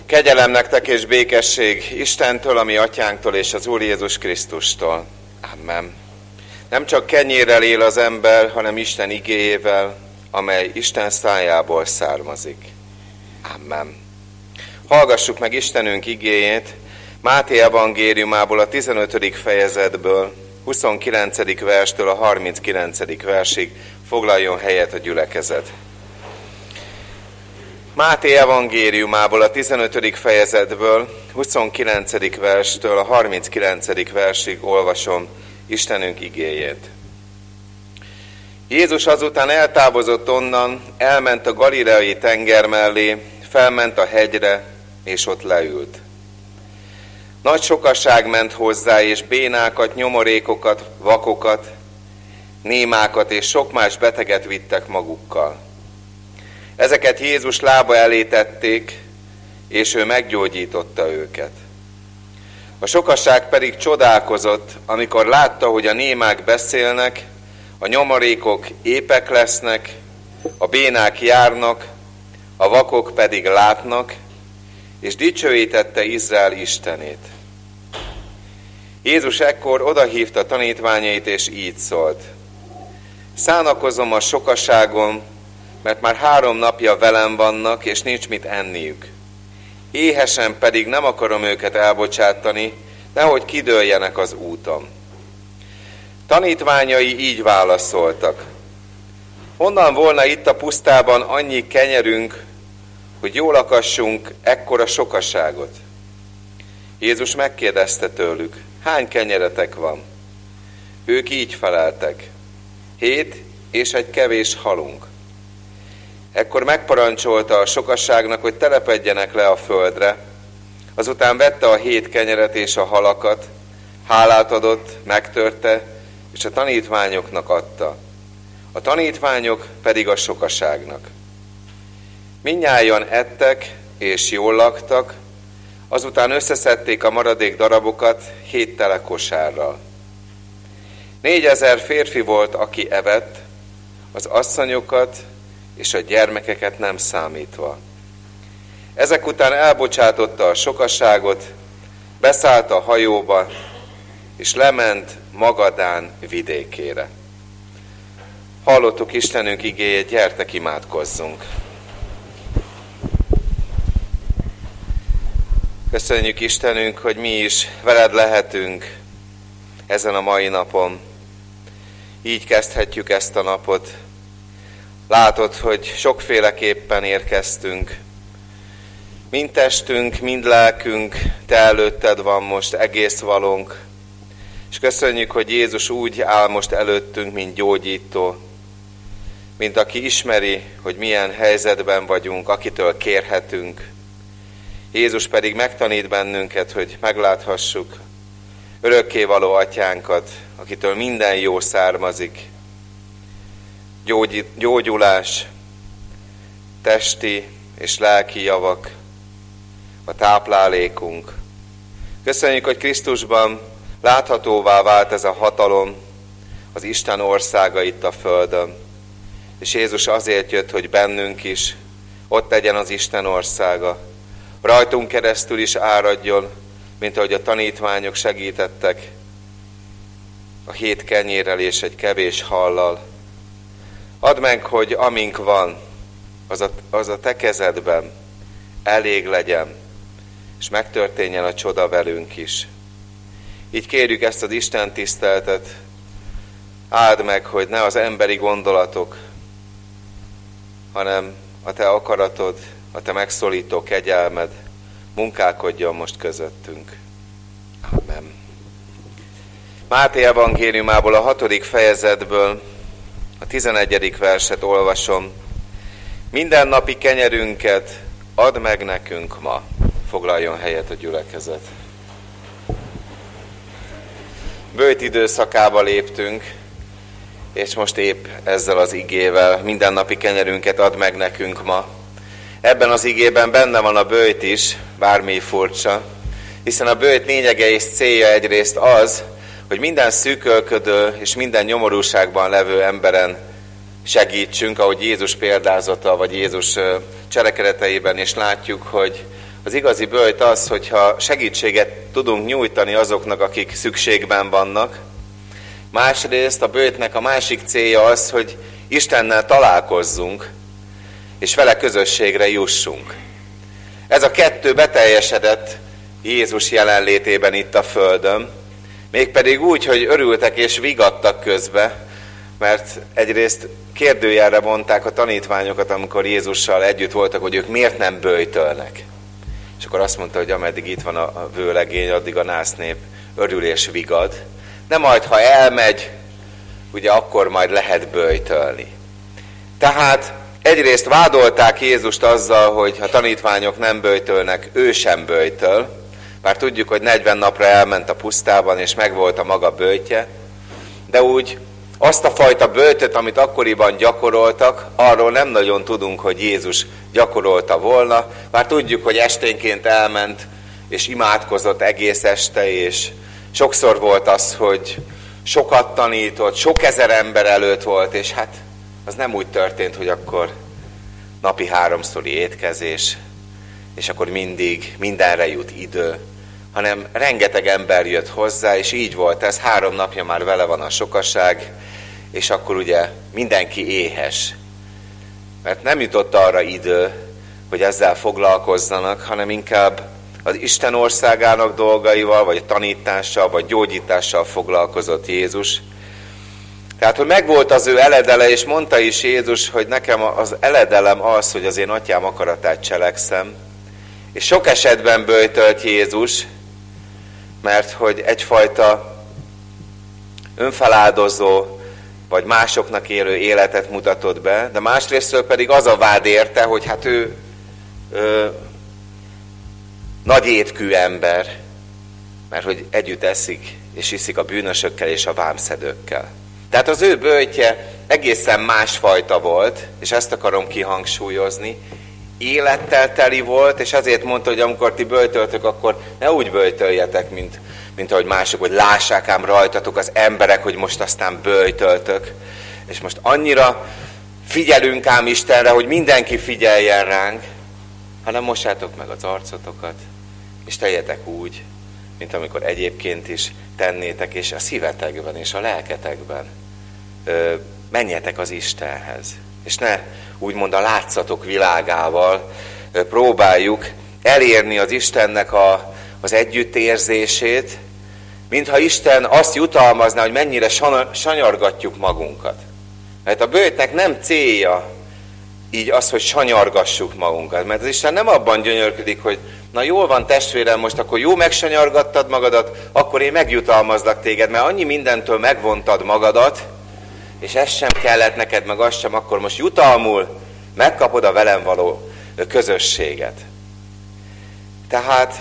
Kegyelem nektek és békesség Istentől, a mi atyánktól és az Úr Jézus Krisztustól. Amen. Nem csak kenyérrel él az ember, hanem Isten igéjével, amely Isten szájából származik. Amen. Hallgassuk meg Istenünk igéjét Máté evangéliumából a 15. fejezetből, 29. verstől a 39. versig. Foglaljon helyet a gyülekezet. Máté evangéliumából a 15. fejezetből, 29. verstől a 39. versig olvasom Istenünk igéjét. Jézus azután eltávozott onnan, elment a galileai tenger mellé, felment a hegyre, és ott leült. Nagy sokaság ment hozzá, és bénákat, nyomorékokat, vakokat, némákat és sok más beteget vittek magukkal. Ezeket Jézus lába elé tették, és ő meggyógyította őket. A sokaság pedig csodálkozott, amikor látta, hogy a némák beszélnek, a nyomorékok épek lesznek, a bénák járnak, a vakok pedig látnak, és dicsőítette Izrael Istenét. Jézus ekkor odahívta tanítványait, és így szólt: Szánakozom a sokaságon, mert már 3 napja velem vannak, és nincs mit enniük. Éhesen pedig nem akarom őket elbocsátani, nehogy kidőljenek az úton. Tanítványai így válaszoltak: Honnan volna itt a pusztában annyi kenyerünk, hogy jól lakassunk ekkora sokaságot? Jézus megkérdezte tőlük: Hány kenyeretek van? Ők így feleltek: 7, és egy kevés halunk. Ekkor megparancsolta a sokaságnak, hogy telepedjenek le a földre. Azután vette a 7 kenyeret és a halakat, hálát adott, megtörte, és a tanítványoknak adta. A tanítványok pedig a sokaságnak. Mindnyájan ettek, és jól laktak, azután összeszedték a maradék darabokat 7 tele kosárral. 4000 férfi volt, aki evett, az asszonyokat és a gyermekeket nem számítva. Ezek után elbocsátotta a sokaságot, beszállt a hajóba, és lement Magadán vidékére. Hallottuk Istenünk igéjét, gyertek, imádkozzunk! Köszönjük Istenünk, hogy mi is veled lehetünk ezen a mai napon. Így kezdhetjük ezt a napot. Látod, hogy sokféleképpen érkeztünk. Mind testünk, mind lelkünk, te előtted van most egész valónk. És köszönjük, hogy Jézus úgy áll most előttünk, mint gyógyító, mint aki ismeri, hogy milyen helyzetben vagyunk, akitől kérhetünk. Jézus pedig megtanít bennünket, hogy megláthassuk örökkévaló atyánkat, akitől minden jó származik. Gyógyulás, testi és lelki javak, a táplálékunk. Köszönjük, hogy Krisztusban láthatóvá vált ez a hatalom, az Isten országa itt a földön. És Jézus azért jött, hogy bennünk is ott legyen az Isten országa. Rajtunk keresztül is áradjon, mint ahogy a tanítványok segítettek a 7 kenyérrel és egy kevés hallal. Add meg, hogy amink van, az a te kezedben elég legyen, és megtörténjen a csoda velünk is. Így kérjük ezt az Isten tiszteletet, áld meg, hogy ne az emberi gondolatok, hanem a te akaratod, a te megszólító kegyelmed munkálkodjon most közöttünk. Amen. Máté evangéliumából a 6. fejezetből a 11. verset olvasom. Mindennapi kenyerünket add meg nekünk ma. Foglaljon helyet a gyülekezet. Böjt időszakába léptünk, és most épp ezzel az igével mindennapi kenyerünket add meg nekünk ma. Ebben az igében benne van a böjt is, bármi furcsa, hiszen a böjt lényege és célja egyrészt az, hogy minden szűkölködő és minden nyomorúságban levő emberen segítsünk, ahogy Jézus példázata, vagy Jézus cselekedeteiben is látjuk, hogy Az igazi böjt az, hogyha segítséget tudunk nyújtani azoknak, akik szükségben vannak. Másrészt a böjtnek a másik célja az, hogy Istennel találkozzunk, és vele közösségre jussunk. Ez a kettő beteljesedett Jézus jelenlétében itt a földön, mégpedig úgy, hogy örültek és vigadtak közbe, mert egyrészt kérdőjelre vonták a tanítványokat, amikor Jézussal együtt voltak, hogy ők miért nem böjtölnek. És akkor azt mondta, hogy ameddig itt van a vőlegény, addig a násznép örül és vigad. De majd, ha elmegy, ugye akkor majd lehet böjtölni. Tehát egyrészt vádolták Jézust azzal, hogy ha tanítványok nem böjtölnek, ő sem böjtöl. Bár tudjuk, hogy 40 napra elment a pusztában, és megvolt a maga böjtje. De úgy azt a fajta böjtöt, amit akkoriban gyakoroltak, arról nem nagyon tudunk, hogy Jézus gyakorolta volna. Bár tudjuk, hogy esténként elment, és imádkozott egész este, és sokszor volt az, hogy sokat tanított, sok ezer ember előtt volt, és hát az nem úgy történt, hogy akkor napi 3-szori étkezés, és akkor mindig mindenre jut idő, hanem rengeteg ember jött hozzá, és így volt ez, 3 napja már vele van a sokaság, és akkor ugye mindenki éhes. Mert nem jutott arra idő, hogy ezzel foglalkozzanak, hanem inkább az Isten országának dolgaival, vagy tanítással, vagy gyógyítással foglalkozott Jézus. Tehát, hogy megvolt az ő eledele, és mondta is Jézus, hogy nekem az eledelem az, hogy az én atyám akaratát cselekszem. És sok esetben böjtölt Jézus, mert hogy egyfajta önfeláldozó, vagy másoknak élő életet mutatott be, de másrésztől pedig az a vád érte, hogy hát ő nagy étkű ember, mert hogy együtt eszik és iszik a bűnösökkel és a vámszedőkkel. Tehát az ő böjtje egészen másfajta volt, és ezt akarom kihangsúlyozni, élettel teli volt, és azért mondta, hogy amikor ti böjtöltök, akkor ne úgy böjtöljetek, mint ahogy mások, hogy lássák ám rajtatok az emberek, hogy most aztán böjtöltök. És most annyira figyelünk ám Istenre, hogy mindenki figyeljen ránk, hanem mossátok meg az arcotokat, és teljetek úgy, mint amikor egyébként is tennétek, és a szívetekben és a lelketekben menjetek az Istenhez. És ne úgymond a látszatok világával próbáljuk elérni az Istennek az együttérzését, mintha Isten azt jutalmazná, hogy mennyire sanyargatjuk magunkat. Mert a böjtnek nem célja így az, hogy sanyargassuk magunkat. Mert az Isten nem abban gyönyörködik, hogy na jól van testvérem, most akkor jó megsanyargattad magadat, akkor én megjutalmazlak téged, mert annyi mindentől megvontad magadat, és ez sem kellett neked, meg az sem, akkor most jutalmul megkapod a velem való közösséget. Tehát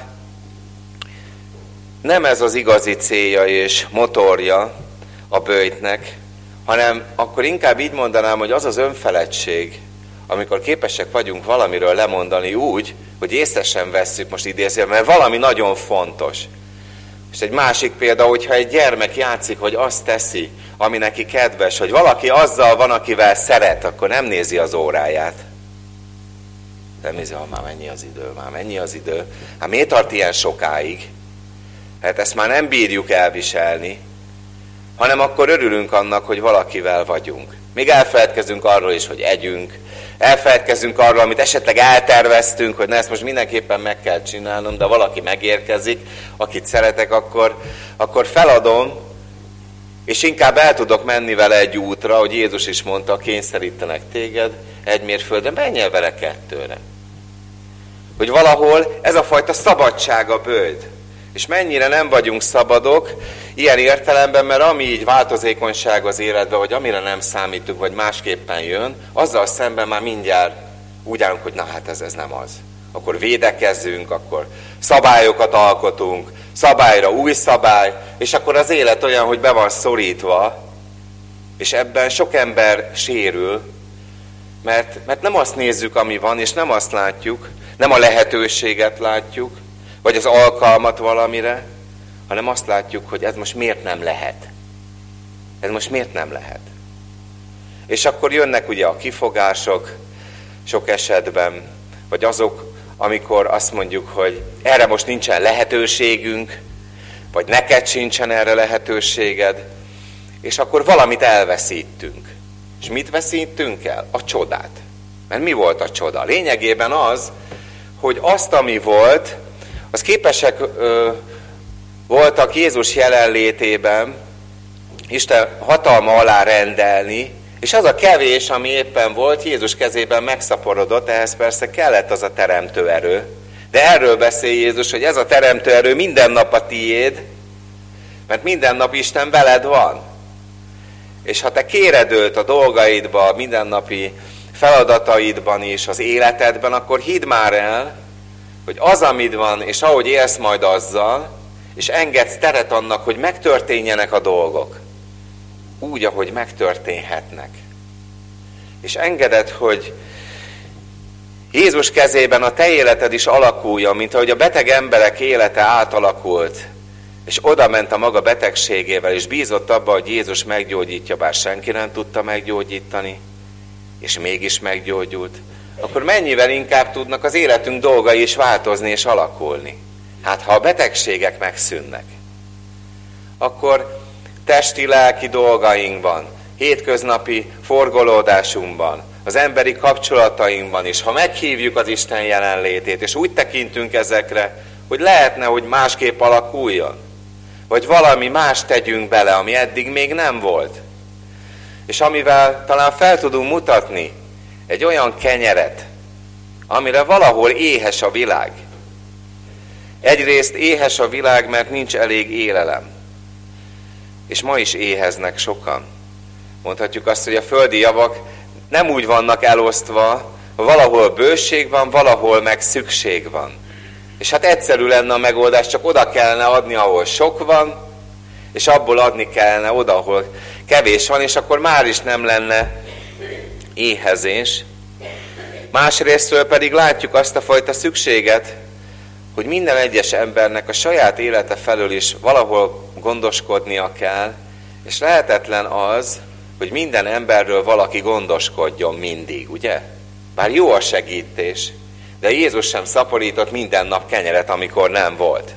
nem ez az igazi célja és motorja a böjtnek, hanem akkor inkább így mondanám, hogy az az önfeledtség, amikor képesek vagyunk valamiről lemondani úgy, hogy észre sem vesszük, most idézően, mert valami nagyon fontos. És egy másik példa, hogyha egy gyermek játszik, vagy azt teszi, ami neki kedves, hogy valaki azzal van, akivel szeret, akkor nem nézi az óráját. Nem nézi, már mennyi az idő. Hát miért tart ilyen sokáig? Hát ezt már nem bírjuk elviselni, hanem akkor örülünk annak, hogy valakivel vagyunk. Még elfeledkezünk arról is, hogy együnk, elfeledkezünk arról, amit esetleg elterveztünk, hogy na, ezt most mindenképpen meg kell csinálnom, de valaki megérkezik, akit szeretek, akkor feladom, és inkább el tudok menni vele egy útra, hogy Jézus is mondta, kényszerítenek téged 1 mérföldre, menj el vele 2-re. Hogy valahol ez a fajta szabadság a böjt. És mennyire nem vagyunk szabadok ilyen értelemben, mert ami így változékonyság az életben, vagy amire nem számítunk, vagy másképpen jön, azzal szemben már mindjárt úgy állunk, hogy na hát ez nem az. Akkor védekezzünk, akkor szabályokat alkotunk, szabályra új szabály, és akkor az élet olyan, hogy be van szorítva, és ebben sok ember sérül, mert nem azt nézzük, ami van, és nem azt látjuk, nem a lehetőséget látjuk, vagy az alkalmat valamire, hanem azt látjuk, hogy ez most miért nem lehet. Ez most miért nem lehet. És akkor jönnek ugye a kifogások sok esetben, vagy azok amikor azt mondjuk, hogy erre most nincsen lehetőségünk, vagy neked sincsen erre lehetőséged, és akkor valamit elveszítünk. És mit veszítünk el? A csodát. Mert mi volt a csoda? Lényegében az, hogy azt, ami volt, az képesek voltak Jézus jelenlétében Isten hatalma alá rendelni, és az a kevés, ami éppen volt, Jézus kezében megszaporodott, ehhez persze kellett az a teremtő erő. De erről beszél Jézus, hogy ez a teremtő erő minden nap a tiéd, mert minden nap Isten veled van. És ha te kéred őt a dolgaidba, a mindennapi feladataidban is, az életedben, akkor hidd már el, hogy az, amit van, és ahogy élsz majd azzal, és engedsz teret annak, hogy megtörténjenek a dolgok, úgy, ahogy megtörténhetnek. És engeded, hogy Jézus kezében a te életed is alakuljon, mint ahogy a beteg emberek élete átalakult, és oda ment a maga betegségével, és bízott abba, hogy Jézus meggyógyítja, bár senki nem tudta meggyógyítani, és mégis meggyógyult, akkor mennyivel inkább tudnak az életünk dolgai is változni és alakulni. Hát ha a betegségek megszűnnek, akkor testi-lelki dolgainkban, hétköznapi forgolódásunkban, az emberi kapcsolatainkban is, ha meghívjuk az Isten jelenlétét, és úgy tekintünk ezekre, hogy lehetne, hogy másképp alakuljon, vagy valami más tegyünk bele, ami eddig még nem volt, és amivel talán fel tudunk mutatni egy olyan kenyeret, amire valahol éhes a világ. Egyrészt éhes a világ, mert nincs elég élelem. És ma is éheznek sokan. Mondhatjuk azt, hogy a földi javak nem úgy vannak elosztva, valahol bőség van, valahol meg szükség van. És hát egyszerű lenne a megoldás, csak oda kellene adni, ahol sok van, és abból adni kellene oda, ahol kevés van, és akkor már is nem lenne éhezés. Másrésztről pedig látjuk azt a fajta szükséget, hogy minden egyes embernek a saját élete felől is valahol gondoskodnia kell, és lehetetlen az, hogy minden emberről valaki gondoskodjon mindig, ugye? Bár jó a segítés, de Jézus sem szaporított minden nap kenyeret, amikor nem volt.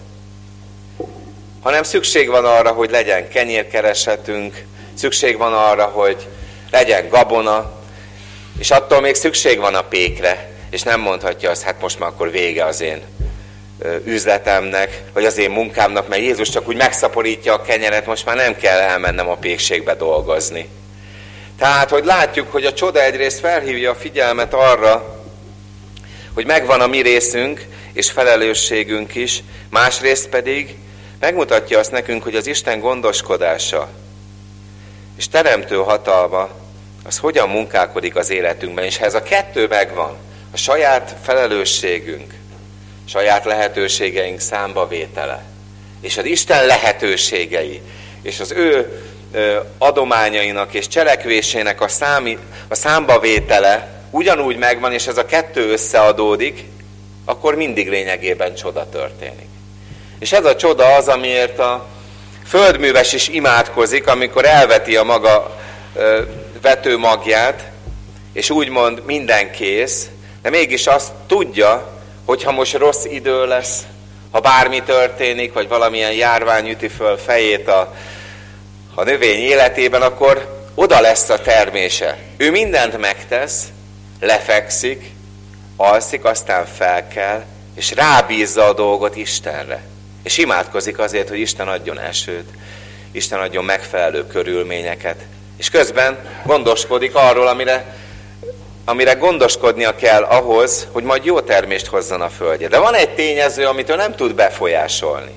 Hanem szükség van arra, hogy legyen kenyérkeresetünk, szükség van arra, hogy legyen gabona, és attól még szükség van a pékre, és nem mondhatja azt, hát most már akkor vége az én üzletemnek, vagy az én munkámnak, mert Jézus csak úgy megszaporítja a kenyeret, most már nem kell elmennem a pékségbe dolgozni. Tehát, hogy látjuk, hogy a csoda egyrészt felhívja a figyelmet arra, hogy megvan a mi részünk, és felelősségünk is, másrészt pedig megmutatja azt nekünk, hogy az Isten gondoskodása és teremtő hatalma, az hogyan munkálkodik az életünkben, és ha ez a kettő megvan, a saját felelősségünk, saját lehetőségeink számbavétele, és az Isten lehetőségei, és az ő adományainak és cselekvésének a számbavétele ugyanúgy megvan, és ez a kettő összeadódik, akkor mindig lényegében csoda történik. És ez a csoda az, amiért a földműves is imádkozik, amikor elveti a maga vetőmagját, és úgymond minden kész, de mégis azt tudja, hogy ha most rossz idő lesz, ha bármi történik, vagy valamilyen járvány üti föl fejét a növény életében, akkor oda lesz a termése. Ő mindent megtesz, lefekszik, alszik, aztán felkel, és rábízza a dolgot Istenre. És imádkozik azért, hogy Isten adjon esőt, Isten adjon megfelelő körülményeket, és közben gondoskodik arról, amire gondoskodnia kell ahhoz, hogy majd jó termést hozzon a földje. De van egy tényező, amit ő nem tud befolyásolni.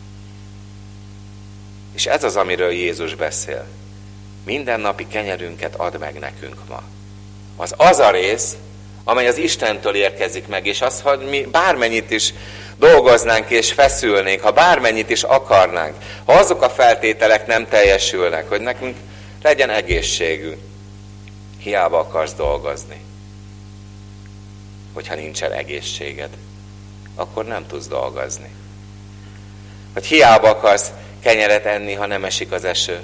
És ez az, amiről Jézus beszél. Mindennapi kenyerünket add meg nekünk ma. Az a rész, amely az Istentől érkezik meg, és az, hogy mi bármennyit is dolgoznánk és feszülnénk, ha bármennyit is akarnánk, ha azok a feltételek nem teljesülnek, hogy nekünk legyen egészségünk, hiába akarsz dolgozni. Hogyha nincsen egészséged, akkor nem tudsz dolgozni. Hogy hiába akarsz kenyeret enni, ha nem esik az eső,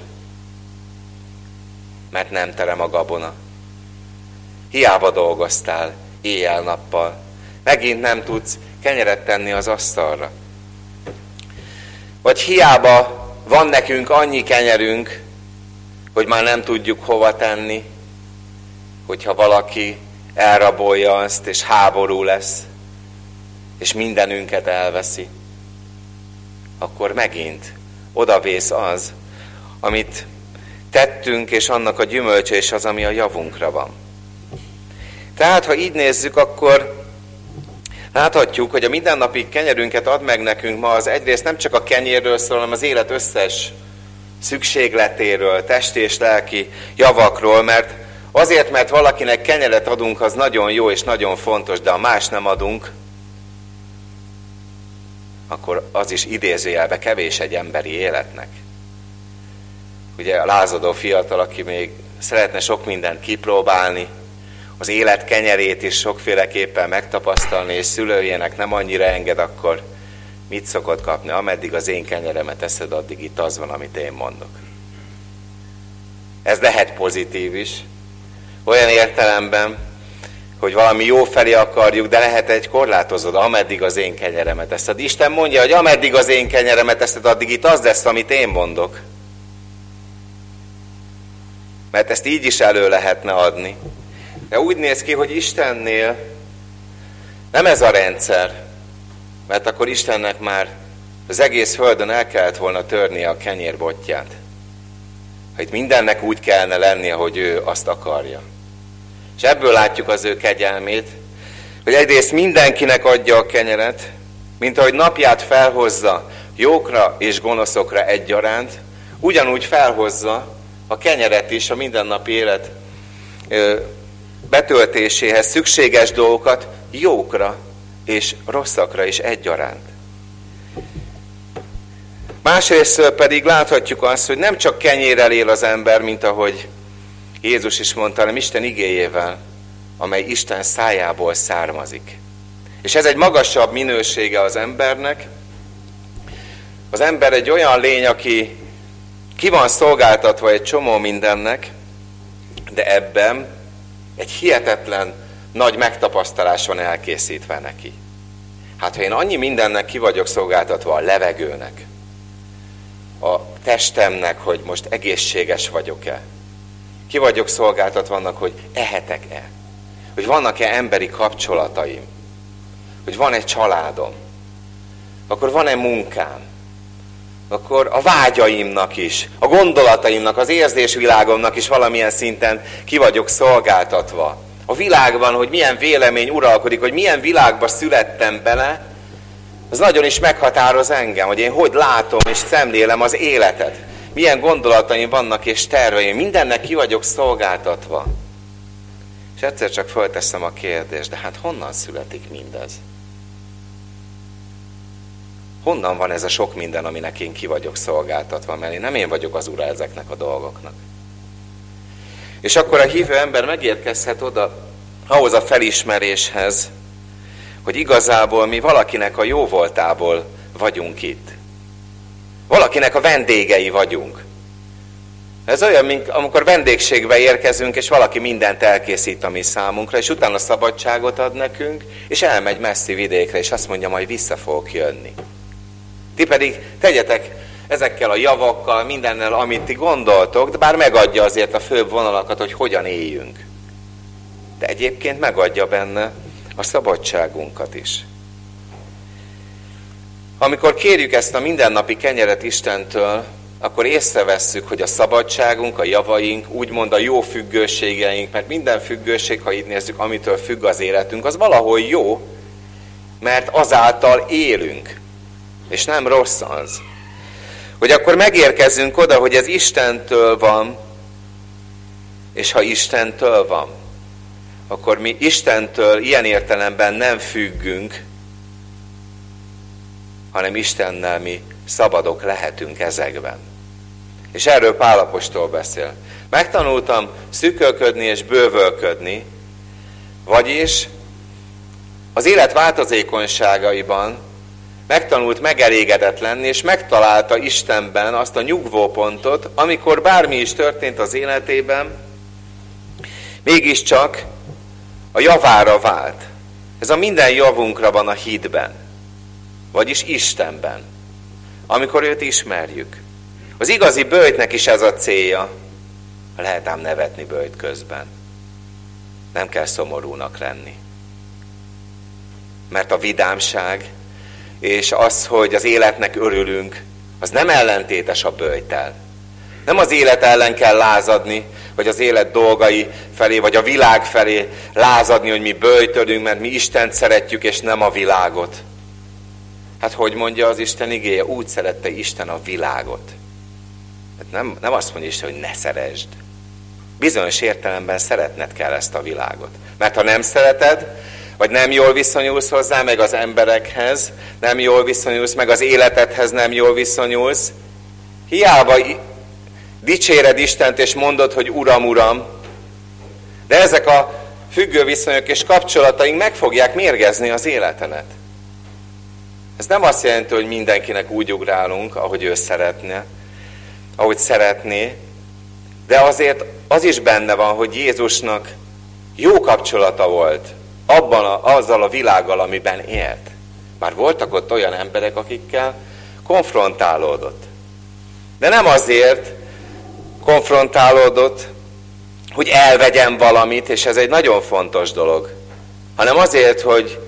mert nem terem a gabona. Hiába dolgoztál éjjel-nappal, megint nem tudsz kenyeret tenni az asztalra. Vagy hiába van nekünk annyi kenyerünk, hogy már nem tudjuk hova tenni, hogyha valaki elrabolja azt, és háború lesz, és mindenünket elveszi, akkor megint odavész az, amit tettünk, és annak a gyümölcse is az, ami a javunkra van. Tehát, ha így nézzük, akkor láthatjuk, hogy a mindennapi kenyerünket ad meg nekünk ma, az egyrészt nem csak a kenyérről szól, hanem az élet összes szükségletéről, testi és lelki javakról, mert valakinek kenyeret adunk, az nagyon jó és nagyon fontos, de ha más nem adunk, akkor az is idézőjelbe kevés egy emberi életnek. Ugye a lázadó fiatal, aki még szeretne sok mindent kipróbálni, az élet kenyerét is sokféleképpen megtapasztalni, és szülőjének nem annyira enged, akkor mit szokott kapni? Ameddig az én kenyeremet eszed, addig itt az van, amit én mondok. Ez lehet pozitív is, olyan értelemben, hogy valami jó felé akarjuk, de lehet egy korlátozód, ameddig az én kenyeremet eszed. Isten mondja, hogy ameddig az én kenyeremet eszed, addig itt az lesz, amit én mondok. Mert ezt így is elő lehetne adni. De úgy néz ki, hogy Istennél nem ez a rendszer, mert akkor Istennek már az egész földön el kellett volna törnie a kenyérbotját. Ha itt mindennek úgy kellene lennie, hogy ő azt akarja. És ebből látjuk az ő kegyelmét, hogy egyrészt mindenkinek adja a kenyeret, mint ahogy napját felhozza jókra és gonoszokra egyaránt, ugyanúgy felhozza a kenyeret is a mindennapi élet betöltéséhez szükséges dolgokat jókra és rosszakra is egyaránt. Másrészt pedig láthatjuk azt, hogy nem csak kenyérrel él az ember, mint ahogy Jézus is mondta, hanem Isten igéjével, amely Isten szájából származik. És ez egy magasabb minősége az embernek. Az ember egy olyan lény, aki ki van szolgáltatva egy csomó mindennek, de ebben egy hihetetlen nagy megtapasztalás van elkészítve neki. Hát ha én annyi mindennek ki vagyok szolgáltatva, a levegőnek, a testemnek, hogy most egészséges vagyok-e, ki vagyok szolgáltatva annak, hogy ehetek-e, hogy vannak-e emberi kapcsolataim, hogy van egy családom, akkor van-e munkám, akkor a vágyaimnak is, a gondolataimnak, az érzésvilágomnak is valamilyen szinten ki vagyok szolgáltatva. A világban, hogy milyen vélemény uralkodik, hogy milyen világba születtem bele, az nagyon is meghatároz engem, hogy én hogy látom és szemlélem az életet. Milyen gondolataim vannak és terveim, mindennek ki vagyok szolgáltatva. És egyszer csak fölteszem a kérdést, de hát honnan születik mindez? Honnan van ez a sok minden, aminek én ki vagyok szolgáltatva, mert nem én vagyok az ura ezeknek a dolgoknak. És akkor a hívő ember megérkezhet oda, ahhoz a felismeréshez, hogy igazából mi valakinek a jóvoltából vagyunk itt. Valakinek a vendégei vagyunk. Ez olyan, mint amikor vendégségbe érkezünk, és valaki mindent elkészít a mi számunkra, és utána szabadságot ad nekünk, és elmegy messzi vidékre, és azt mondja, majd vissza fogok jönni. Ti pedig tegyetek ezekkel a javakkal, mindennel, amit ti gondoltok, de bár megadja azért a főbb vonalakat, hogy hogyan éljünk. De egyébként megadja benne a szabadságunkat is. Amikor kérjük ezt a mindennapi kenyeret Istentől, akkor észrevesszük, hogy a szabadságunk, a javaink, úgymond a jó függőségeink, mert minden függőség, ha így nézzük, amitől függ az életünk, az valahol jó, mert azáltal élünk, és nem rossz az. Hogy akkor megérkezzünk oda, hogy ez Istentől van, és ha Istentől van, akkor mi Istentől ilyen értelemben nem függünk, hanem Istennel mi szabadok lehetünk ezekben. És erről Pál apostol beszél. Megtanultam szűkölködni és bővölködni, vagyis az élet változékonyságaiban megtanult megelégedett lenni, és megtalálta Istenben azt a nyugvópontot, amikor bármi is történt az életében, mégiscsak a javára vált. Ez a minden javunkra van a hitben, vagyis Istenben, amikor őt ismerjük. Az igazi böjtnek is ez a célja. Lehet ám nevetni böjt közben. Nem kell szomorúnak lenni. Mert a vidámság és az, hogy az életnek örülünk, az nem ellentétes a böjttel. Nem az élet ellen kell lázadni, vagy az élet dolgai felé, vagy a világ felé lázadni, hogy mi böjtölünk, mert mi Istent szeretjük, és nem a világot. Hát hogy mondja az Isten igéje? Úgy szerette Isten a világot. Hát nem azt mondja Isten, hogy ne szeresd. Bizonyos értelemben szeretned kell ezt a világot. Mert ha nem szereted, vagy nem jól viszonyulsz hozzá, meg az emberekhez, nem jól viszonyulsz, meg az életedhez nem jól viszonyulsz, hiába dicséred Istent, és mondod, hogy Uram, Uram, de ezek a függő viszonyok és kapcsolataink meg fogják mérgezni az életedet. Ez nem azt jelenti, hogy mindenkinek úgy ugrálunk, ahogy ő szeretne, ahogy szeretné, de azért az is benne van, hogy Jézusnak jó kapcsolata volt azzal a világgal, amiben élt. Már voltak ott olyan emberek, akikkel konfrontálódott. De nem azért konfrontálódott, hogy elvegyen valamit, és ez egy nagyon fontos dolog, hanem azért, hogy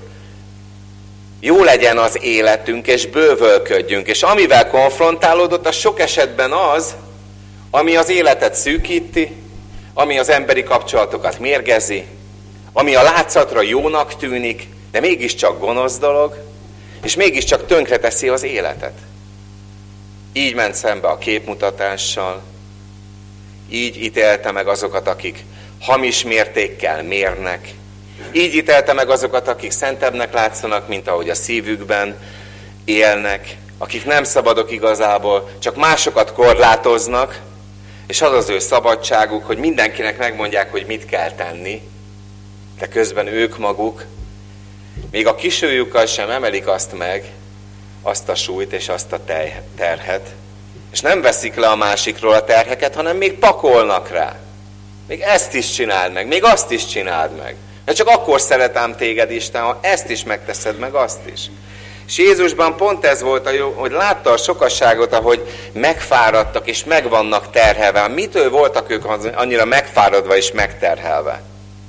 jó legyen az életünk, és bővölködjünk. És amivel konfrontálódott, az sok esetben az, ami az életet szűkíti, ami az emberi kapcsolatokat mérgezi, ami a látszatra jónak tűnik, de mégiscsak gonosz dolog, és mégiscsak tönkreteszi az életet. Így ment szembe a képmutatással, így ítélte meg azokat, akik hamis mértékkel mérnek, így ítélte meg azokat, akik szentebbnek látszanak, mint ahogy a szívükben élnek, akik nem szabadok igazából, csak másokat korlátoznak, és az az ő szabadságuk, hogy mindenkinek megmondják, hogy mit kell tenni, de közben ők maguk még a kisúlyukkal sem emelik azt meg, azt a súlyt és azt a terhet, és nem veszik le a másikról a terheket, hanem még pakolnak rá. Még ezt is csináld meg, még azt is csináld meg. De csak akkor szeretem téged Isten, ha ezt is megteszed, meg azt is. És Jézusban pont ez volt a jó, hogy látta a sokasságot, ahogy megfáradtak és meg vannak terhelve. Mitől voltak ők annyira megfáradva és megterhelve?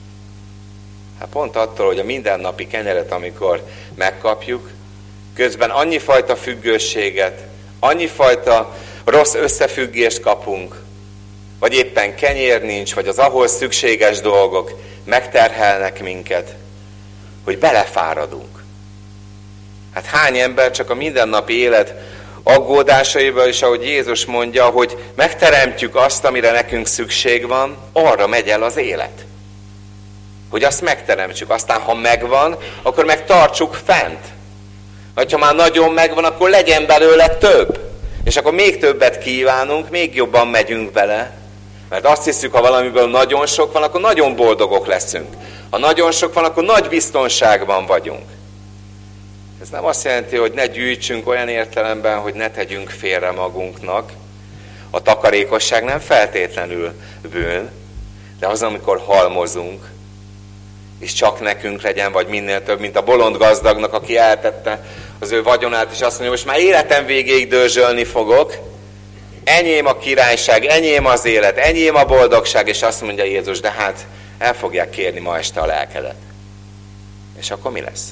Hát pont attól, hogy a mindennapi kenyeret, amikor megkapjuk, közben annyifajta függőséget, annyifajta rossz összefüggést kapunk, vagy éppen kenyér nincs, vagy az ahhoz szükséges dolgok megterhelnek minket, hogy belefáradunk. Hát hány ember csak a mindennapi élet aggódásaiból, és ahogy Jézus mondja, hogy megteremtjük azt, amire nekünk szükség van, arra megy el az élet. Hogy azt megteremtsük. Aztán, ha megvan, akkor meg tartsuk fent. Vagy ha már nagyon megvan, akkor legyen belőle több. És akkor még többet kívánunk, még jobban megyünk bele. Mert azt hiszük, ha valamiből nagyon sok van, akkor nagyon boldogok leszünk. Ha nagyon sok van, akkor nagy biztonságban vagyunk. Ez nem azt jelenti, hogy ne gyűjtsünk olyan értelemben, hogy ne tegyünk félre magunknak. A takarékosság nem feltétlenül bűn, de az, amikor halmozunk, és csak nekünk legyen, vagy minél több, mint a bolond gazdagnak, aki eltette az ő vagyonát, és azt mondja, most már életem végéig dörzsölni fogok, enyém a királyság, enyém az élet, enyém a boldogság, és azt mondja Jézus, de hát el fogják kérni ma este a lelkedet. És akkor mi lesz?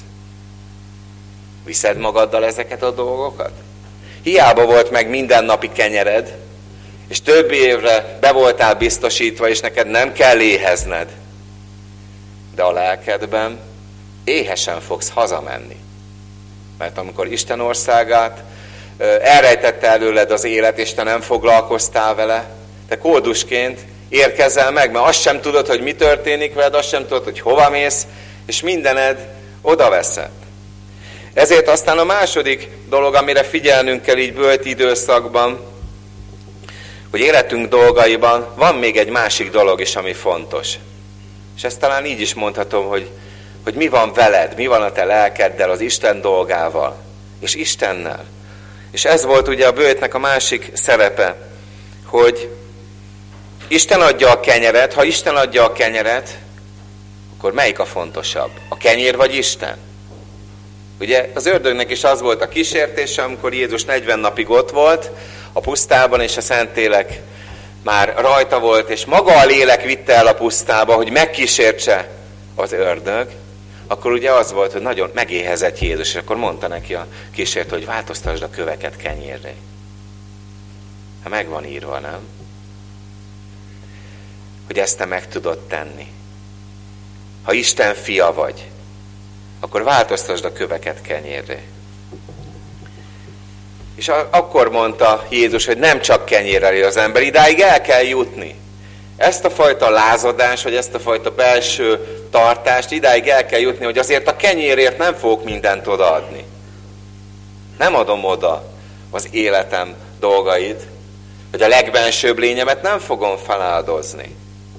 Viszed magaddal ezeket a dolgokat? Hiába volt meg mindennapi kenyered, és több évre be voltál biztosítva, és neked nem kell éhezned, de a lelkedben éhesen fogsz hazamenni. Mert amikor Isten országát elrejtette előled az élet, és te nem foglalkoztál vele, te koldusként érkezel meg, mert azt sem tudod, hogy mi történik veled, azt sem tudod, hogy hova mész, és mindened oda veszed. Ezért aztán a második dolog, amire figyelnünk kell így böjt időszakban, hogy életünk dolgaiban van még egy másik dolog is, ami fontos. És ezt talán így is mondhatom, hogy mi van veled, mi van a te lelkeddel, az Isten dolgával, és Istennel. És ez volt ugye a böjtnek a másik szerepe, hogy Isten adja a kenyeret, ha Isten adja a kenyeret, akkor melyik a fontosabb? A kenyér vagy Isten? Ugye az ördögnek is az volt a kísértése, amikor Jézus 40 napig ott volt a pusztában, és a Szentlélek már rajta volt, és maga a lélek vitte el a pusztába, hogy megkísértse az ördög, akkor ugye az volt, hogy nagyon megéhezett Jézus, és akkor mondta neki a kísértő, hogy változtasd a köveket kenyérre. Hát meg van írva, nem? Hogy ezt te meg tudod tenni. Ha Isten fia vagy, akkor változtasd a köveket kenyérre. És akkor mondta Jézus, hogy nem csak kenyérrel él az ember, idáig el kell jutni. Ezt a fajta lázadást, vagy ezt a fajta belső tartást idáig el kell jutni, hogy azért a kenyérért nem fogok mindent odaadni. Nem adom oda az életem dolgait, hogy a legbensőbb lényemet nem fogom feláldozni,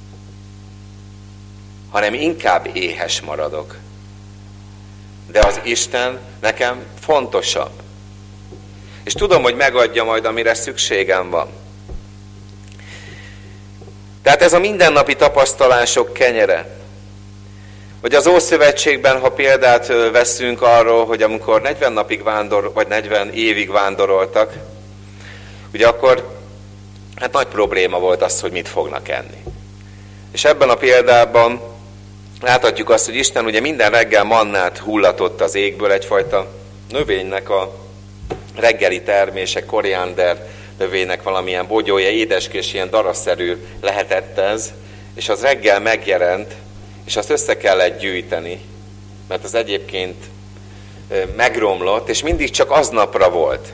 hanem inkább éhes maradok. De az Isten nekem fontosabb. És tudom, hogy megadja majd, amire szükségem van. Tehát ez a mindennapi tapasztalások kenyere. Vagy az Ószövetségben, ha példát veszünk arról, hogy amikor 40 napig vagy 40 évig vándoroltak, ugye akkor hát nagy probléma volt az, hogy mit fognak enni. És ebben a példában láthatjuk azt, hogy Isten ugye minden reggel mannát hullatott az égből, egyfajta növénynek a reggeli termése, koriander növénynek valamilyen bogyója, édeskés, ilyen daraszerű lehetett ez, és az reggel megjelent, és azt össze kellett gyűjteni, mert az egyébként megromlott, és mindig csak aznapra volt.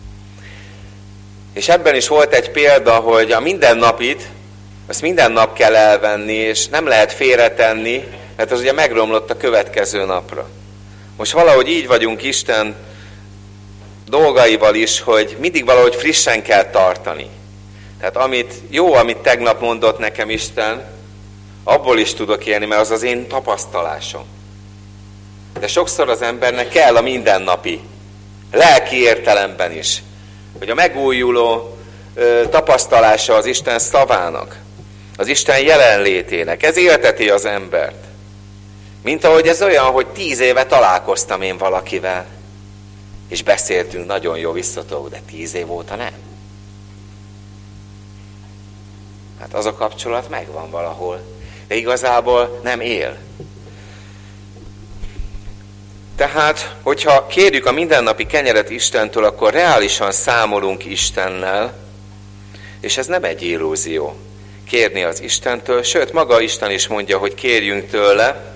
És ebben is volt egy példa, hogy a mindennapit, azt minden nap kell elvenni, és nem lehet félretenni, mert az ugye megromlott a következő napra. Most valahogy így vagyunk Isten dolgaival is, hogy mindig valahogy frissen kell tartani. Tehát amit tegnap mondott nekem Isten, abból is tudok élni, mert az az én tapasztalásom. De sokszor az embernek kell a mindennapi, lelki értelemben is, hogy a megújuló tapasztalása az Isten szavának, az Isten jelenlétének, ez élteti az embert. Mint ahogy ez olyan, hogy 10 éve találkoztam én valakivel, és beszéltünk, nagyon jó visszatoló, de 10 év óta nem. Hát az a kapcsolat megvan valahol, de igazából nem él. Tehát, hogyha kérjük a mindennapi kenyeret Istentől, akkor reálisan számolunk Istennel, és ez nem egy illúzió. Kérni az Istentől, sőt, maga Isten is mondja, hogy kérjünk tőle,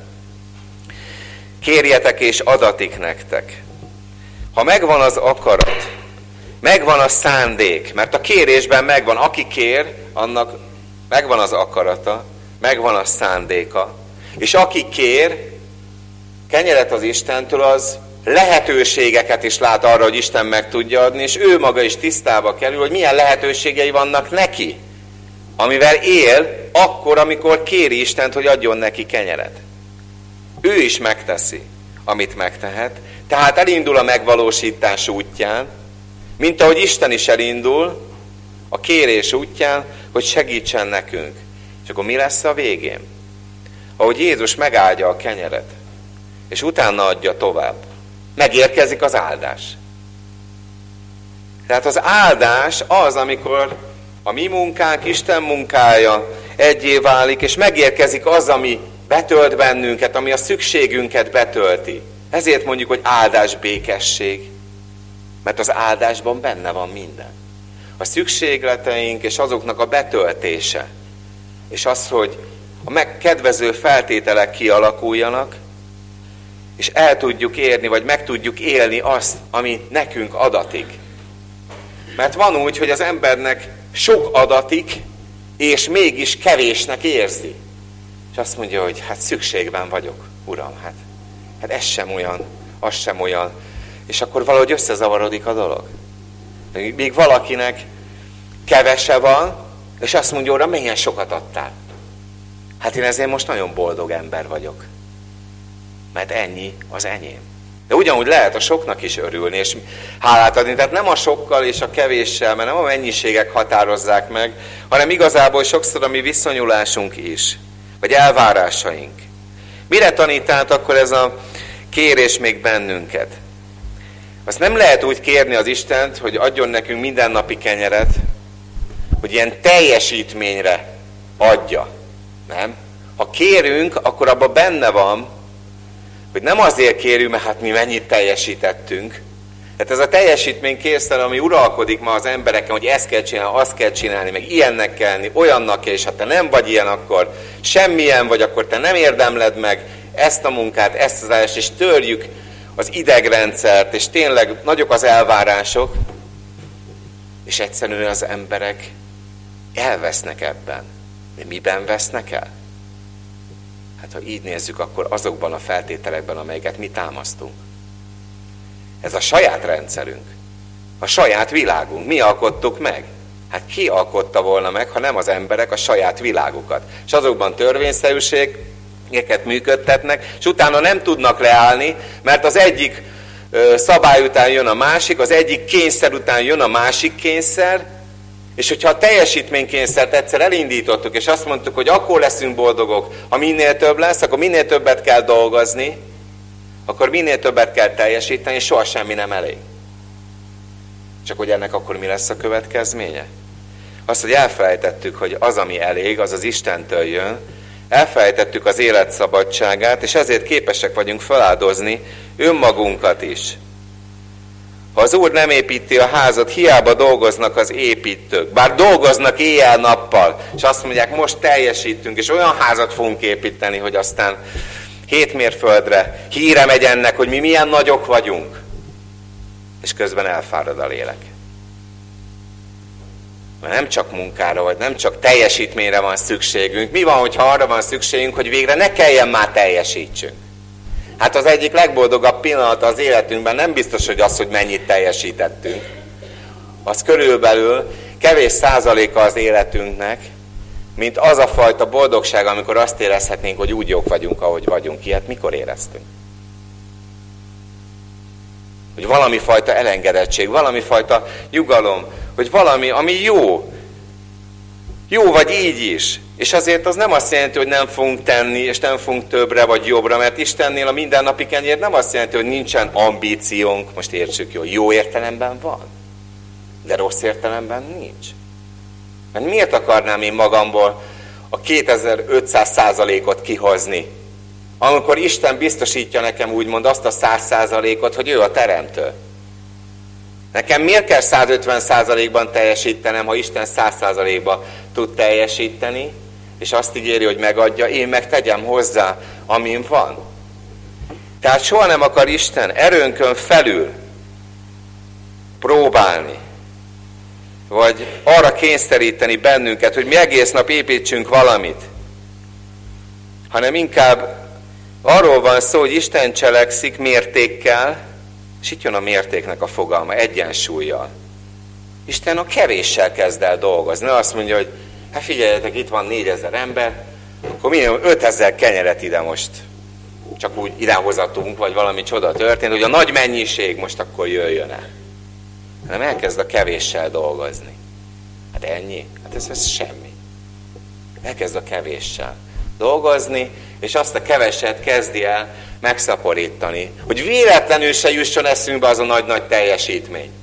kérjetek és adatik nektek. Ha megvan az akarat, megvan a szándék, mert a kérésben megvan, aki kér, annak megvan az akarata, megvan a szándéka, és aki kér kenyeret az Istentől, az lehetőségeket is lát arra, hogy Isten meg tudja adni, és ő maga is tisztába kerül, hogy milyen lehetőségei vannak neki, amivel él akkor, amikor kéri Istent, hogy adjon neki kenyeret. Ő is megteszi, amit megtehet, tehát elindul a megvalósítás útján, mint ahogy Isten is elindul a kérés útján, hogy segítsen nekünk. És akkor mi lesz a végén? Ahogy Jézus megáldja a kenyeret, és utána adja tovább, megérkezik az áldás. Tehát az áldás az, amikor a mi munkánk, Isten munkája egyé válik, és megérkezik az, ami betölt bennünket, ami a szükségünket betölti. Ezért mondjuk, hogy áldás, békesség, mert az áldásban benne van minden. A szükségleteink és azoknak a betöltése, és az, hogy a kedvező feltételek kialakuljanak, és el tudjuk érni, vagy meg tudjuk élni azt, ami nekünk adatik. Mert van úgy, hogy az embernek sok adatik, és mégis kevésnek érzi. És azt mondja, hogy hát szükségben vagyok, Uram, hát ez sem olyan, az sem olyan. És akkor valahogy összezavarodik a dolog. Még valakinek kevese van, és azt mondja, Uram, milyen sokat adtál. Hát én ezért most nagyon boldog ember vagyok. Mert ennyi az enyém. De ugyanúgy lehet a soknak is örülni, és hálát adni. Tehát nem a sokkal és a kevéssel, mert nem a mennyiségek határozzák meg, hanem igazából sokszor a mi viszonyulásunk is, vagy elvárásaink. Mire tanít tehát akkor ez a kérés még bennünket? Azt nem lehet úgy kérni az Istent, hogy adjon nekünk mindennapi kenyeret, hogy ilyen teljesítményre adja. Nem? Ha kérünk, akkor abban benne van, hogy nem azért kérünk, mert hát mi mennyit teljesítettünk. Tehát ez a teljesítménykényszer, ami uralkodik ma az embereken, hogy ezt kell csinálni, azt kell csinálni, meg ilyennek kell lenni, olyannak kell, és ha te nem vagy ilyen, akkor semmilyen vagy, akkor te nem érdemled meg ezt a munkát, ezt az állást, és törjük az idegrendszert, és tényleg nagyok az elvárások, és egyszerűen az emberek elvesznek ebben. De miben vesznek el? Hát ha így nézzük, akkor azokban a feltételekben, amelyeket mi támasztunk. Ez a saját rendszerünk, a saját világunk. Mi alkottuk meg? Hát ki alkotta volna meg, ha nem az emberek a saját világukat? És azokban törvényszerűségeket működtetnek, és utána nem tudnak leállni, mert az egyik szabály után jön a másik, az egyik kényszer után jön a másik kényszer, és hogyha a teljesítménykényszert egyszer elindítottuk, és azt mondtuk, hogy akkor leszünk boldogok, ha minél több lesz, akkor minél többet kell dolgozni, akkor minél többet kell teljesíteni, és soha semmi nem elég. Csak hogy ennek akkor mi lesz a következménye? Azt, hogy elfelejtettük, hogy az, ami elég, az az Istentől jön, elfelejtettük az élet szabadságát, és ezért képesek vagyunk feláldozni önmagunkat is. Ha az Úr nem építi a házat, hiába dolgoznak az építők. Bár dolgoznak éjjel-nappal, és azt mondják, most teljesítünk, és olyan házat fogunk építeni, hogy aztán 7 mérföldre híre megy ennek, hogy mi milyen nagyok vagyunk. És közben elfárad a lélek. Mert nem csak munkára, vagy nem csak teljesítményre van szükségünk. Mi van, hogyha arra van szükségünk, hogy végre ne kelljen már teljesítsünk? Hát az egyik legboldogabb pillanat az életünkben nem biztos, hogy az, hogy mennyit teljesítettünk. Az körülbelül kevés százaléka az életünknek, mint az a fajta boldogság, amikor azt érezhetnénk, hogy úgy jók vagyunk, ahogy vagyunk. Ilyet mikor éreztünk? Hogy valami fajta elengedettség, valami fajta nyugalom, hogy valami, ami jó. Jó vagy így is. És azért az nem azt jelenti, hogy nem fogunk tenni, és nem fogunk többre vagy jobbra, mert Istennél a mindennapi kenyér nem azt jelenti, hogy nincsen ambíciónk, most értsük jól, jó értelemben van, de rossz értelemben nincs. Mert miért akarnám én magamból a 2500%-ot kihozni, amikor Isten biztosítja nekem úgymond azt a 100%-ot, hogy ő a teremtő? Nekem miért kell 150%-ban teljesítenem, ha Isten 100%-ban tud teljesíteni, és azt ígéri, hogy megadja, én meg tegyem hozzá, amin van. Tehát soha nem akar Isten erőnkön felül próbálni, vagy arra kényszeríteni bennünket, hogy mi egész nap építsünk valamit, hanem inkább arról van szó, hogy Isten cselekszik mértékkel, és itt jön a mértéknek a fogalma, egyensúllyal. Isten a kevéssel kezd el dolgozni. Azt mondja, hogy hát figyeljetek, itt van 4000 ember, akkor minimum 5000 kenyeret ide most csak úgy idehozatunk, vagy valami csoda történt, hogy a nagy mennyiség most akkor jöjjön el. Hanem elkezd a kevéssel dolgozni. Hát ennyi? Hát ez semmi. Elkezd a kevéssel dolgozni, és azt a keveset kezdi el megszaporítani, hogy véletlenül se jusson eszünkbe az a nagy-nagy teljesítmény.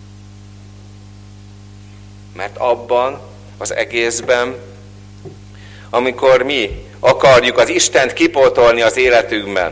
Mert abban az egészben, amikor mi akarjuk az Istent kipótolni az életünkben,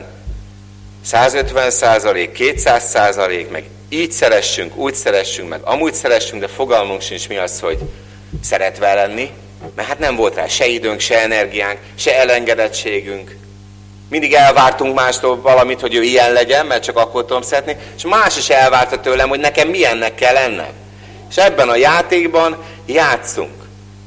150%, 200%, meg így szeressünk, úgy szeressünk, meg amúgy szeressünk, de fogalmunk sincs mi az, hogy szeretve lenni, mert hát nem volt rá se időnk, se energiánk, se elengedettségünk. Mindig elvártunk mástól valamit, hogy ő ilyen legyen, mert csak akkor tudom szeretni, és más is elvárta tőlem, hogy nekem milyennek kell lennem. És ebben a játékban játszunk.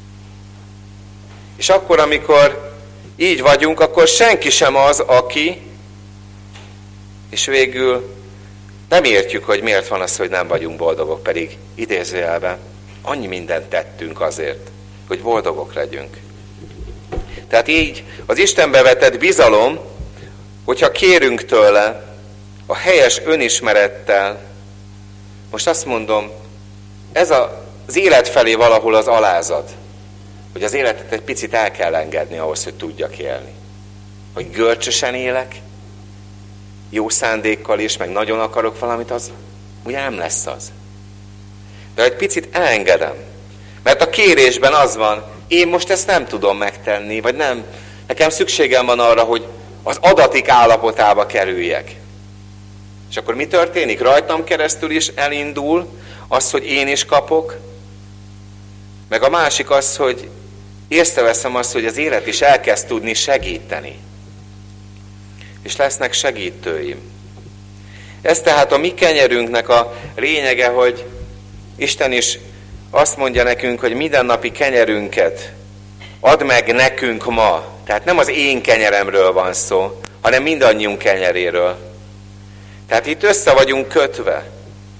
És akkor, amikor így vagyunk, akkor senki sem az, aki, és végül nem értjük, hogy miért van az, hogy nem vagyunk boldogok, pedig idézőjelben annyi mindent tettünk azért, hogy boldogok legyünk. Tehát így az Istenbe vetett bizalom, hogyha kérünk tőle a helyes önismerettel, most azt mondom, ez az élet felé valahol az alázat, hogy az életet egy picit el kell engedni ahhoz, hogy tudjak élni. hogy görcsösen élek, jó szándékkal is, meg nagyon akarok valamit, az ugye nem lesz az. De egy picit elengedem. Mert a kérésben az van, én most ezt nem tudom megtenni, vagy nem. Nekem szükségem van arra, hogy az adatik állapotába kerüljek. És akkor mi történik? Rajtam keresztül is elindul az, hogy én is kapok, meg a másik az, hogy észreveszem azt, hogy az élet is elkezd tudni segíteni. És lesznek segítőim. Ez tehát a mi kenyerünknek a lényege, hogy Isten is azt mondja nekünk, hogy mindennapi kenyerünket add meg nekünk ma. Tehát nem az én kenyeremről van szó, hanem mindannyiunk kenyeréről. Tehát itt össze vagyunk kötve.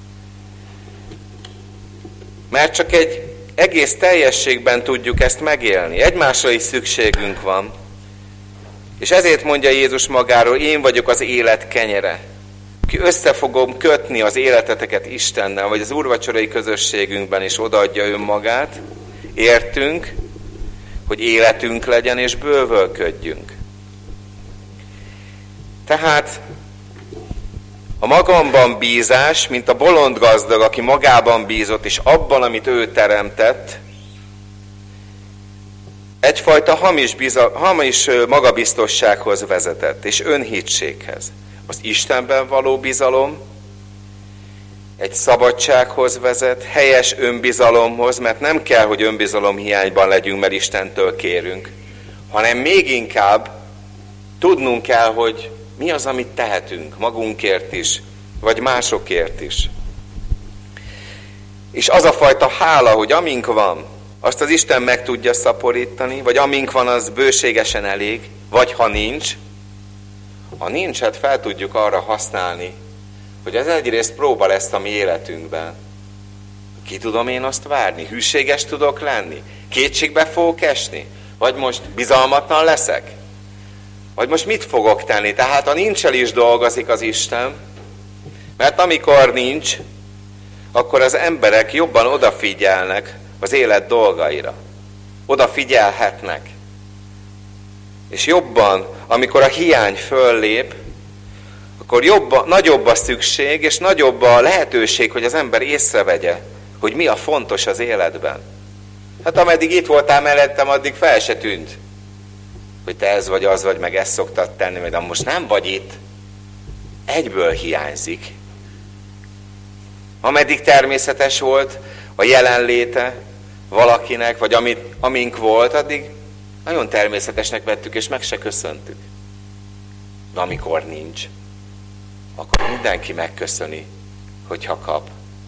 Mert csak egy egész teljességben tudjuk ezt megélni. Egymásra is szükségünk van. És ezért mondja Jézus magáról, én vagyok az élet kenyere. Ki össze fogom kötni az életeteket Istennel, vagy az úrvacsorai közösségünkben is odaadja önmagát, értünk, hogy életünk legyen és bővölködjünk. Tehát a magamban bízás, mint a bolond gazdag, aki magában bízott, és abban, amit ő teremtett, egyfajta hamis magabiztossághoz vezetett, és önhitséghez. Az Istenben való bizalom egy szabadsághoz vezet, helyes önbizalomhoz, mert nem kell, hogy önbizalom hiányban legyünk, mert Istentől kérünk, hanem még inkább tudnunk kell, hogy mi az, amit tehetünk magunkért is, vagy másokért is. És az a fajta hála, hogy amink van, azt az Isten meg tudja szaporítani, vagy amink van, az bőségesen elég, vagy ha nincs, hát fel tudjuk arra használni, hogy ez egyrészt próba lesz a mi életünkben. Ki tudom én azt várni? Hűséges tudok lenni? Kétségbe fogok esni? Vagy most bizalmatlan leszek? Vagy most mit fogok tenni? Tehát a nincsel is dolgozik az Isten, mert amikor nincs, akkor az emberek jobban odafigyelnek az élet dolgaira. Odafigyelhetnek. És jobban, amikor a hiány föllép, akkor nagyobb a szükség, és nagyobb a lehetőség, hogy az ember észrevegye, hogy mi a fontos az életben. Hát ameddig itt voltál mellettem, addig fel se tűnt, hogy te ez vagy az vagy, meg ezt szoktad tenni, de most nem vagy itt, egyből hiányzik. Ameddig természetes volt a jelenléte valakinek, vagy amink volt, addig nagyon természetesnek vettük, és meg se köszöntük. De amikor nincs, akkor mindenki megköszöni, hogyha kap.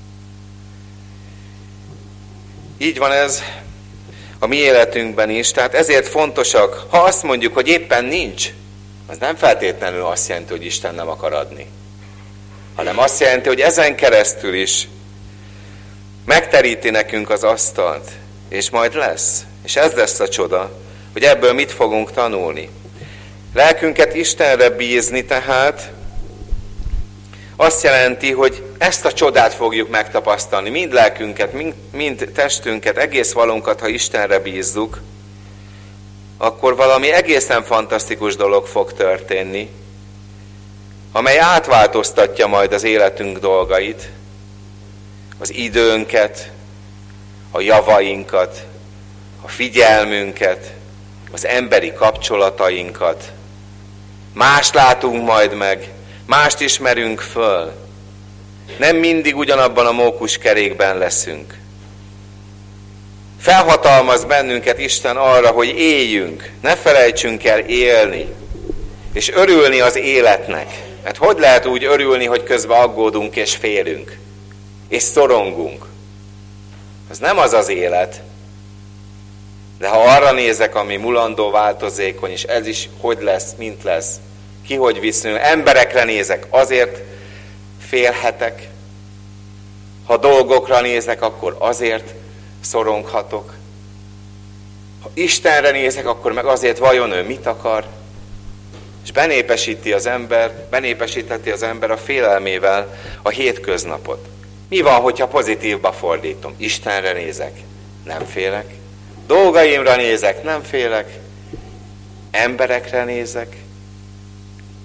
Így van ez a mi életünkben is, tehát ezért fontosak, ha azt mondjuk, hogy éppen nincs, az nem feltétlenül azt jelenti, hogy Isten nem akar adni, hanem azt jelenti, hogy ezen keresztül is megteríti nekünk az asztalt, és majd lesz. És ez lesz a csoda, hogy ebből mit fogunk tanulni. Lelkünket Istenre bízni tehát azt jelenti, hogy ezt a csodát fogjuk megtapasztalni. Mind lelkünket, mind testünket, egész valunkat, ha Istenre bízzuk, akkor valami egészen fantasztikus dolog fog történni, amely átváltoztatja majd az életünk dolgait, az időnket, a javainkat, a figyelmünket, az emberi kapcsolatainkat. Mást látunk majd meg, mást ismerünk föl. Nem mindig ugyanabban a mókuskerékben leszünk. Felhatalmaz bennünket Isten arra, hogy éljünk, ne felejtsünk el élni, és örülni az életnek. Mert hogy lehet úgy örülni, hogy közben aggódunk és félünk, és szorongunk? Ez nem az az élet. De ha arra nézek, ami mulandó, változékony, és ez is hogy lesz, mint lesz, ki hogy visz, emberekre nézek, azért félhetek. Ha dolgokra nézek, akkor azért szoronghatok. Ha Istenre nézek, akkor meg azért vajon ő mit akar? És benépesítheti az ember a félelmével a hétköznapot. Mi van, hogyha pozitívba fordítom? Istenre nézek, nem félek. Dolgaimra nézek, nem félek. Emberekre nézek,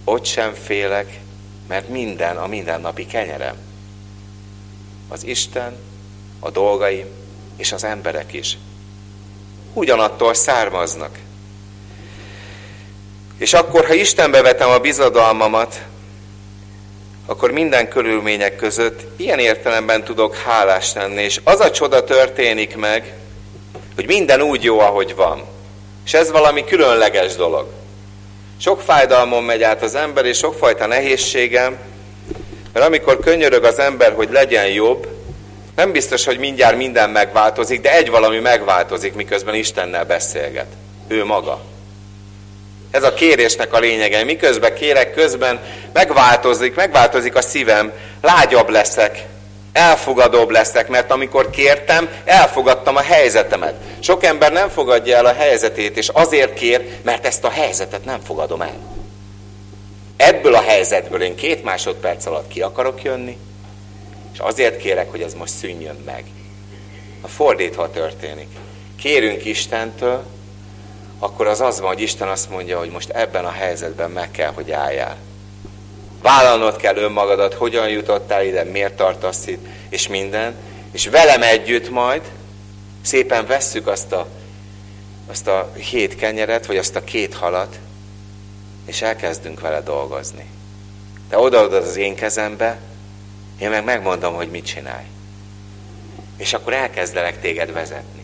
ott sem félek, mert minden a mindennapi kenyerem. Az Isten, a dolgaim és az emberek is ugyanattól származnak. És akkor, ha Istenbe vetem a bizodalmamat, akkor minden körülmények között ilyen értelemben tudok hálás lenni, és az a csoda történik meg, hogy minden úgy jó, ahogy van. És ez valami különleges dolog. Sok fájdalmon megy át az ember, és sokfajta nehézségem, mert amikor könyörög az ember, hogy legyen jobb, nem biztos, hogy mindjárt minden megváltozik, de egy valami megváltozik, miközben Istennel beszélget. Ő maga. Ez a kérésnek a lényege. Miközben kérek, közben megváltozik a szívem, lágyabb leszek, elfogadóbb leszek, mert amikor kértem, elfogadtam a helyzetemet. Sok ember nem fogadja el a helyzetét, és azért kér, mert ezt a helyzetet nem fogadom el. Ebből a helyzetből én 2 másodperc alatt ki akarok jönni, és azért kérek, hogy ez most szűnjön meg. A fordítva történik. Kérünk Istentől, akkor az van, hogy Isten azt mondja, hogy most ebben a helyzetben meg kell, hogy álljál. Vállalnod kell önmagadat, hogyan jutottál ide, miért tartasz itt, és minden. És velem együtt majd szépen vesszük azt a 7 kenyeret, vagy azt a 2 halat, és elkezdünk vele dolgozni. Te odaadod az én kezembe, én meg megmondom, hogy mit csinálj. És akkor elkezdelek téged vezetni.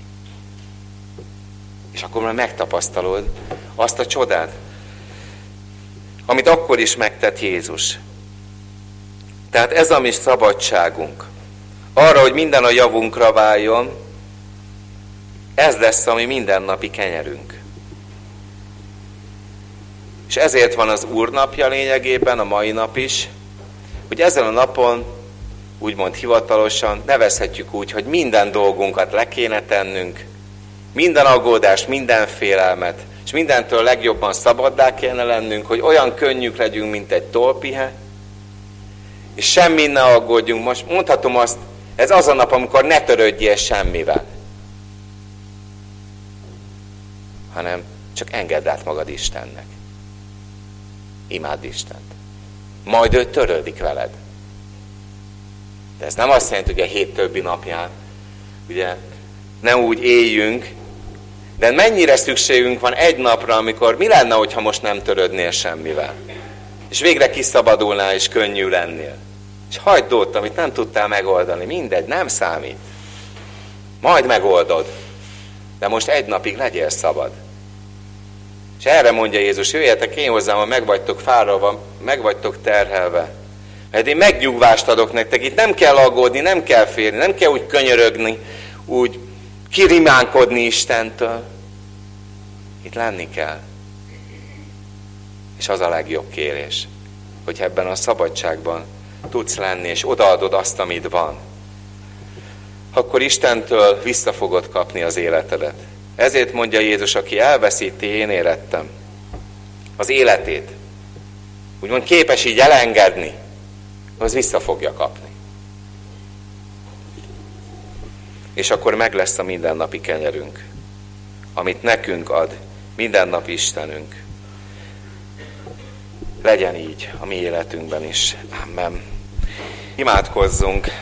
És akkor már megtapasztalod azt a csodát, amit akkor is megtett Jézus. Tehát ez a mi szabadságunk. Arra, hogy minden a javunkra váljon, ez lesz a mi mindennapi kenyerünk. És ezért van az Úr napja lényegében, a mai nap is, hogy ezen a napon, úgymond hivatalosan, nevezhetjük úgy, hogy minden dolgunkat le kéne tennünk, minden aggódást, minden félelmet, és mindentől legjobban szabaddá kéne lennünk, hogy olyan könnyűk legyünk, mint egy tollpihe, és semmin ne aggódjunk. Most mondhatom azt, ez az a nap, amikor ne törődjél semmivel, hanem csak engedd át magad Istennek. Imádd Istent. Majd ő törődik veled. De ez nem azt jelenti, hogy a 7 többi napján ugye ne úgy éljünk, de mennyire szükségünk van egy napra, amikor mi lenne, hogyha most nem törődnél semmivel? És végre kiszabadulnál, és könnyű lennél. És hagyd ott, amit nem tudtál megoldani. Mindegy, nem számít. Majd megoldod. De most egy napig legyél szabad. És erre mondja Jézus, jöjjetek én hozzám, ha meg vagytok fáradva, meg vagytok terhelve. Mert én megnyugvást adok nektek, itt nem kell aggódni, nem kell félni, nem kell úgy könyörögni, úgy kirimánkodni Istentől. Itt lenni kell. És az a legjobb kérés, hogy ebben a szabadságban tudsz lenni, és odaadod azt, amit van. Akkor Istentől vissza fogod kapni az életedet. Ezért mondja Jézus, aki elveszíti, én érettem az életét, úgymond képes így elengedni, az vissza fogja kapni. És akkor meg lesz a mindennapi kenyerünk, amit nekünk ad mindennapi Istenünk. Legyen így a mi életünkben is. Amen. Imádkozzunk.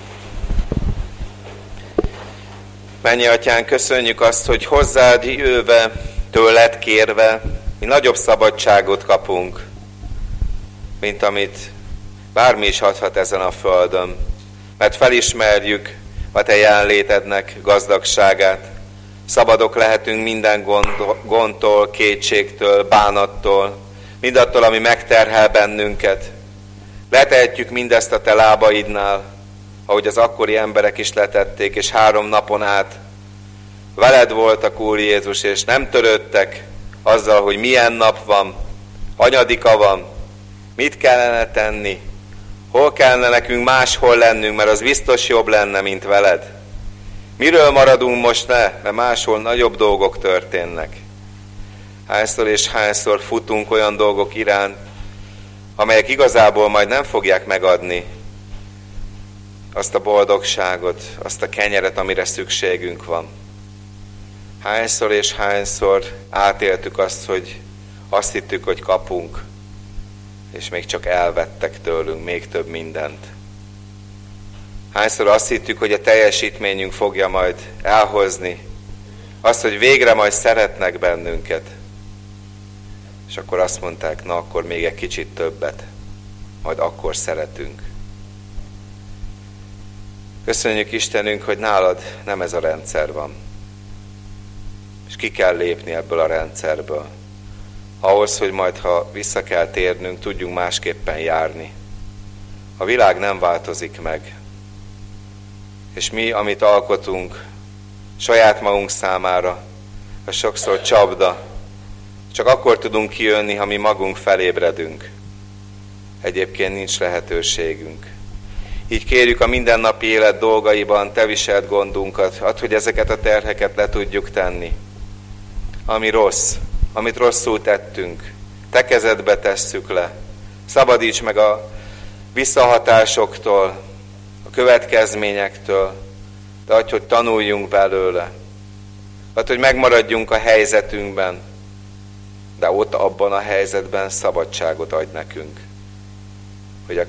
Mennyi Atyán, köszönjük azt, hogy hozzád jöve, tőled kérve, mi nagyobb szabadságot kapunk, mint amit bármi is adhat ezen a földön. Mert felismerjük a te jelenlétednek gazdagságát. Szabadok lehetünk minden gondtól, kétségtől, bánattól, mindattól, ami megterhel bennünket. Letehetjük mindezt a te lábaidnál, ahogy az akkori emberek is letették, és 3 napon át veled voltak, Úr Jézus, és nem törődtek azzal, hogy milyen nap van, hanyadika van, mit kellene tenni, hol kellene nekünk máshol lennünk, mert az biztos jobb lenne, mint veled. Miről maradunk most le, mert máshol nagyobb dolgok történnek. Hányszor és hányszor futunk olyan dolgok iránt, amelyek igazából majd nem fogják megadni azt a boldogságot, azt a kenyeret, amire szükségünk van. Hányszor és hányszor átéltük azt, hogy azt hittük, hogy kapunk, és még csak elvettek tőlünk még több mindent. Hányszor azt hittük, hogy a teljesítményünk fogja majd elhozni azt, hogy végre majd szeretnek bennünket. És akkor azt mondták, na akkor még egy kicsit többet, majd akkor szeretünk. Köszönjük Istenünk, hogy nálad nem ez a rendszer van. És ki kell lépni ebből a rendszerből. Ahhoz, hogy majd, ha vissza kell térnünk, tudjunk másképpen járni. A világ nem változik meg. És mi, amit alkotunk saját magunk számára, az sokszor csapda. Csak akkor tudunk kijönni, ha mi magunk felébredünk. Egyébként nincs lehetőségünk. Így kérjük a mindennapi élet dolgaiban, te viselt gondunkat, add, hogy ezeket a terheket le tudjuk tenni. Ami rossz, amit rosszul tettünk, te kezedbe tesszük le. Szabadíts meg a visszahatásoktól, a következményektől, de adj, hogy tanuljunk belőle. Add, hogy megmaradjunk a helyzetünkben, de ott abban a helyzetben szabadságot adj nekünk. Hogy a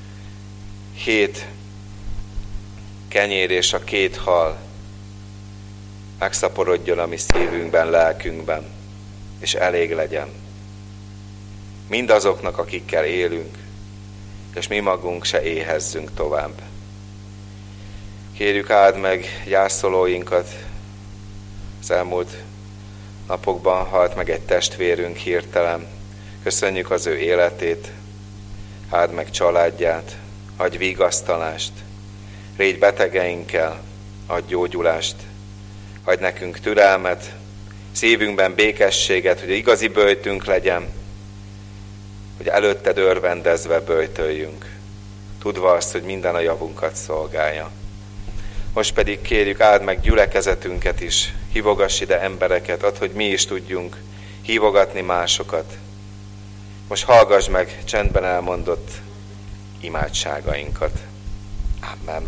7 kenyér és a 2 hal megszaporodjon a mi szívünkben, lelkünkben, és elég legyen. Mindazoknak, akikkel élünk, és mi magunk se éhezzünk tovább. Kérjük, áld meg gyászolóinkat. Az elmúlt napokban halt meg egy testvérünk hirtelen. Köszönjük az ő életét, áld meg családját, adj vigasztalást, légy betegeinkkel, adj gyógyulást, adj nekünk türelmet, szívünkben békességet, hogy igazi böjtünk legyen, hogy előtted örvendezve böjtöljünk, tudva azt, hogy minden a javunkat szolgálja. Most pedig kérjük, áld meg gyülekezetünket is, hívogass ide embereket, add, hogy mi is tudjunk hívogatni másokat. Most hallgass meg csendben elmondott imádságainkat. Amen.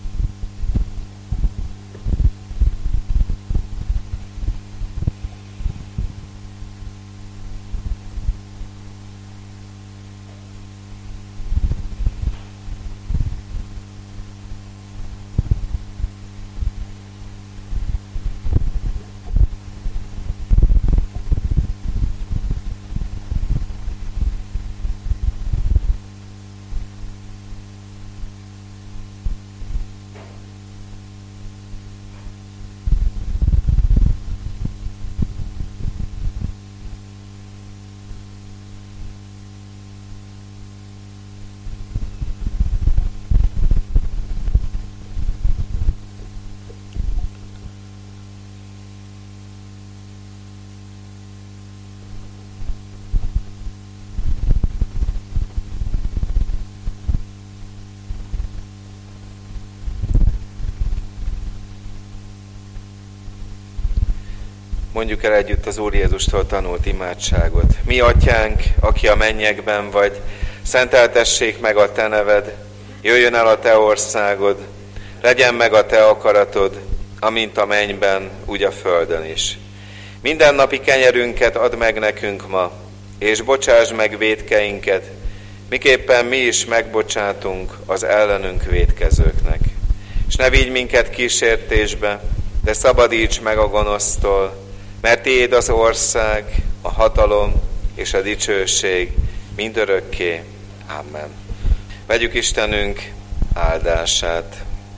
Mondjuk el együtt az Úr Jézustól tanult imádságot. Mi atyánk, aki a mennyekben vagy, szenteltessék meg a te neved, jöjjön el a te országod, legyen meg a te akaratod, amint a mennyben, úgy a földön is. Mindennapi kenyerünket add meg nekünk ma, és bocsásd meg vétkeinket, miképpen mi is megbocsátunk az ellenünk vétkezőknek. És ne vigy minket kísértésbe, de szabadíts meg a gonosztól, mert tiéd az ország, a hatalom és a dicsőség mindörökké. Amen. Vegyük Istenünk áldását.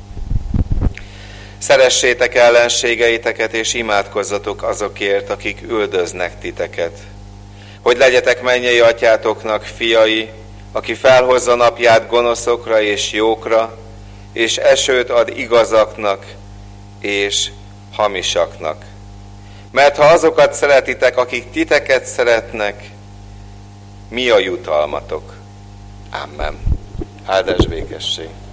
Szeressétek ellenségeiteket, és imádkozzatok azokért, akik üldöznek titeket. Hogy legyetek mennyei atyátoknak fiai, aki felhozza napját gonoszokra és jókra, és esőt ad igazaknak és hamisaknak. Mert ha azokat szeretitek, akik titeket szeretnek, mi a jutalmatok? Amen. Áldás békesség.